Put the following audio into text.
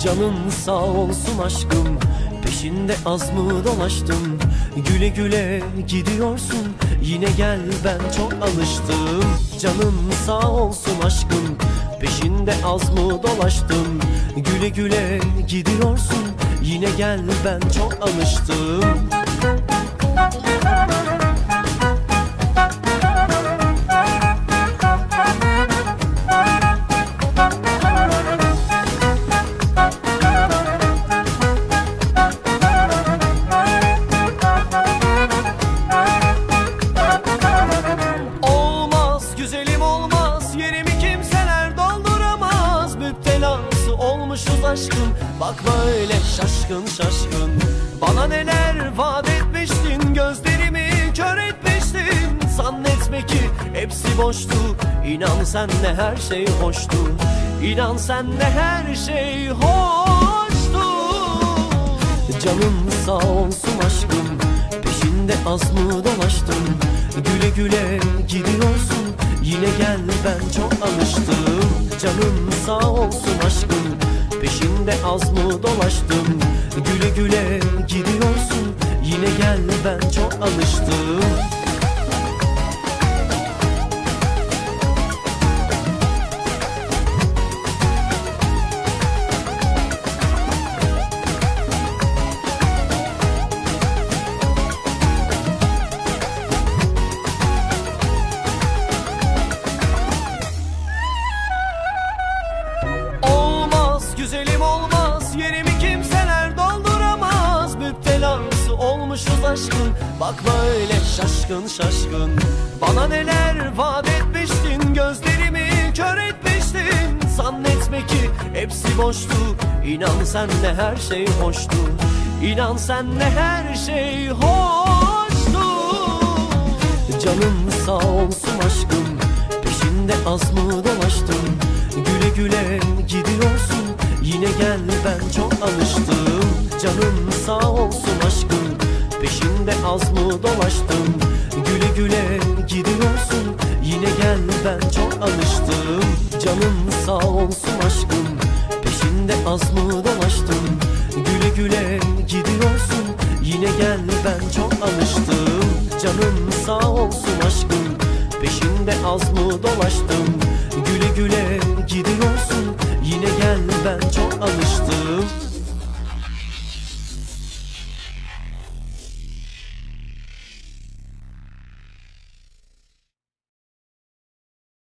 Canın sağ olsun aşkım, peşinde az mı dolaştım. Güle güle gidiyorsun, yine gel ben çok alıştım. Canın sağ olsun aşkım, peşinde az mı dolaştım. Güle güle gidiyorsun, yine gel ben çok alıştım. Olmuşuz aşkım, bakma öyle şaşkın şaşkın. Bana neler vaat etmiştin, gözlerimi kör etmiştin. Zannetme ki hepsi boştu, İnan senle her şey hoştu. İnan senle her şey hoştu. Canım sağ olsun aşkım, peşinde az mı dolaştım. Güle güle gidiyorsun, yine gel ben çok alıştım. Canım sağ olsun aşkım, peşinde az mı dolaştım. Güle güle gidiyorsun, yine gel ben çok alıştım. Güzelim olmaz, yerimi kimseler dolduramaz. Müptelası olmuşuz aşkın, bakma öyle şaşkın şaşkın. Bana neler vaat etmiştin, gözlerimi kör etmiştin. Zannetme ki hepsi boştu, İnan senle her şey hoştu. İnan senle her şey hoştu. Canım sağ olsun aşkım, peşinde az mı dolaştım. Güle güle gidiyorsun, yine gel ben çok alıştım. Canım sağ olsun aşkım, peşinde az mı dolaştım. Güle güle gidiyorsun, yine gel ben çok alıştım. Canım sağ olsun aşkım, peşinde az mı dolaştım. Güle güle gidiyorsun, yine gel ben çok alıştım. Canım sağ olsun aşkım, peşinde az mı dolaştım. Güle güle gidiyorsun, yine gel ben çok alıştım.